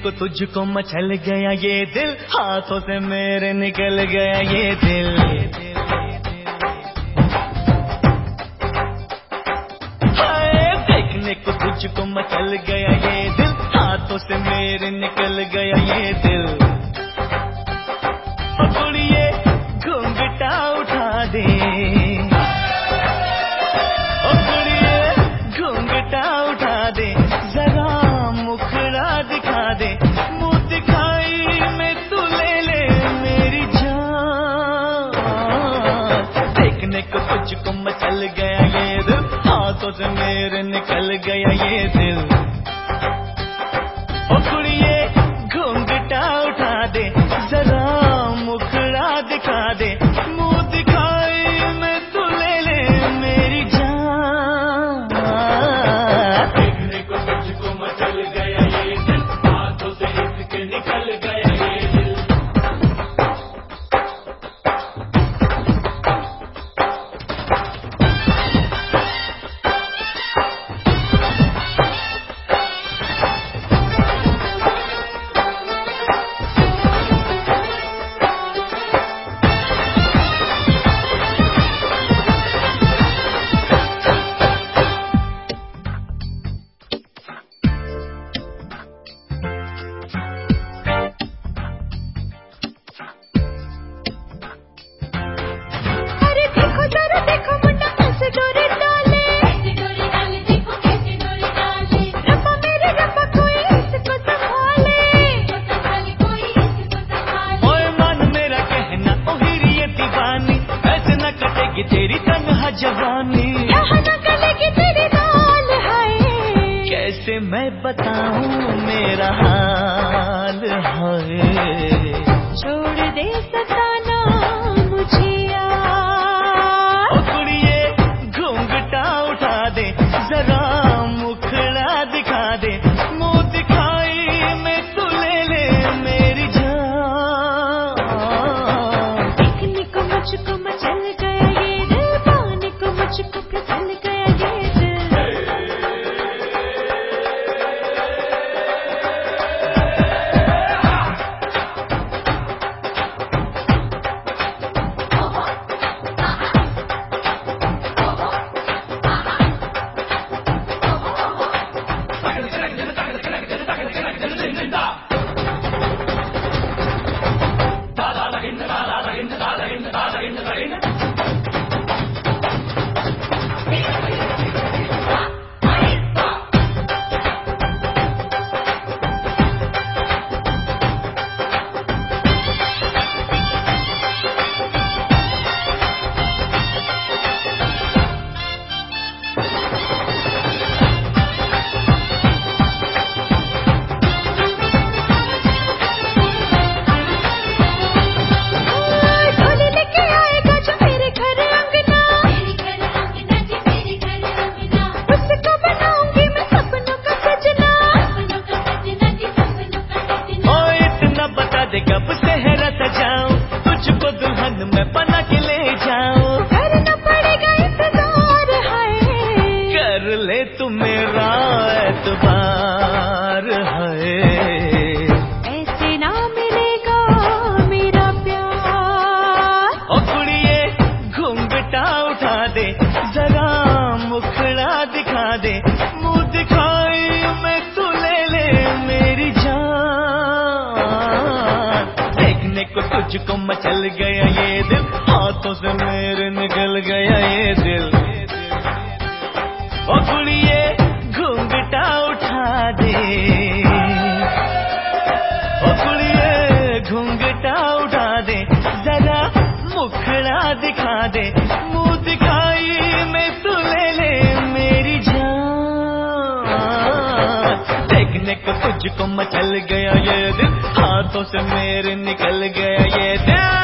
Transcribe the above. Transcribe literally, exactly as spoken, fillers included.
को तुझको मचल गया ये दिल, हाथों से मेरे निकल गया ये दिल। हाय देखने को तुझको मचल गया ये दिल, हाथों से मेरे निकल गया ये दिल। कुड़िए घूंघटा उठा दे, कुड़िए घूंघटा उठा दे, जरा मुखड़ा दिखा दे, मुंह दिखाई में तू ले ले मेरी जान। देखने को तुझको मचल गया ये दिल, हाथों से मेरे निकल गया ये दिल। ओ कुड़िए घूंघटा उठा दे, जरा मुखड़ा दिखा दे, मुंह दिखाई में तू ले ले मेरी जान। देखने को तुझको मचल गया ये दिल, हाथों से इसके निकल गया ये दिल। तेरी तन्हा जवानी यहाँ न गलेगी तेरी दाल है, कैसे मैं बताऊं मेरा हाल है। छोड़ दे सताना मुझे यार। ओ कुड़िए घूंघटा उठा दे, जरा मुखड़ा दिखा दे, मुंह दिखाई में तू ले ले मेरी जान। देखने को मुझको मचल गया ये दिल, पाने को मुझको फिसल गया ये दिल। कब सेहरा सजाऊं, तुझको दुल्हन में बना के ले जाऊं। करना पड़ेगा इंतजार है, कर ले तू मेरा एतबार है। ऐसे ना मिलेगा मेरा प्यार। ओ कुड़िए घूंघटा उठा दे, जरा मुखड़ा दिखा दे, मुंह दिखाई में तू ले ले मेरी जान। देखने को तुझको मचल गया ये दिल, हाथों से मेरे निकल गया ये दिल। ओ कुड़िए घूंघटा उठा दे, ओ कुड़िए घूंघटा उठा दे, जरा मुखड़ा दिखा दे, मुंह दिखाई में तू ले ले मेरी जान। देखने को तुझको मचल गया ये दिल, हाथों से मेरे निकल गया ये दिल।